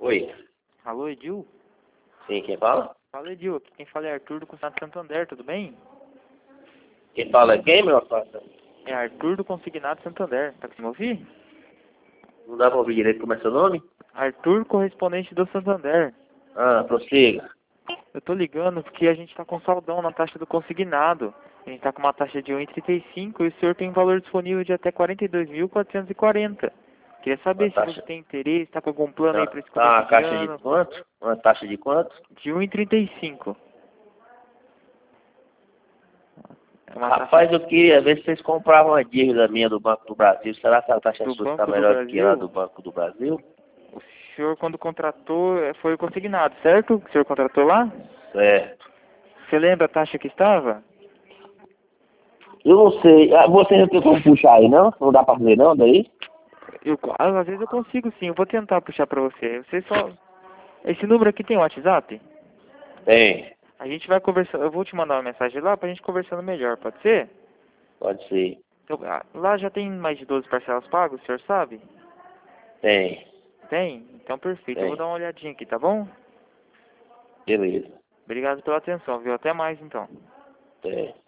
Oi. Alô, Edil? Sim, quem fala? Fala, Edil. Aqui quem fala é Arthur do Consignado Santander, tudo bem? Quem fala é quem, meu afasta? É Arthur do Consignado Santander. Tá conseguindo ouvir? Não dá pra ouvir direito como é seu nome? Arthur, correspondente do Santander. Ah, prossiga. Eu tô ligando porque a gente tá com saldão na taxa do consignado. A gente tá com uma taxa de 1,35 e o senhor tem um valor disponível de até 42.440. Queria Uma saber se taxa. você tem interesse, tá com algum plano aí para esse Tá começo uma de caixa de ano. quanto? Uma taxa de quanto? De 1,35. É uma Rapaz, taxa eu queria ver se vocês compravam uma dívida minha do Banco do Brasil. Será que a taxa do sua está Banco do melhor do que a Brasil. do Banco do Brasil? O senhor, quando contratou, foi o consignado, certo? O senhor contratou lá? Certo. Você lembra a taxa que estava? Eu não sei. Ah, você não tem como puxar aí, não? Não dá pra ver, não, daí? Às vezes eu consigo sim, eu vou tentar puxar pra você. Você só... Esse número aqui tem WhatsApp? Tem. A gente vai conversar, eu vou te mandar uma mensagem lá pra gente conversando melhor, pode ser? Pode ser. Então, lá já tem mais de 12 parcelas pagas, o senhor sabe? Tem. Tem? Então perfeito, eu vou Tem. dar uma olhadinha aqui, tá bom? Beleza. Obrigado pela atenção, viu? Até mais então. Tem.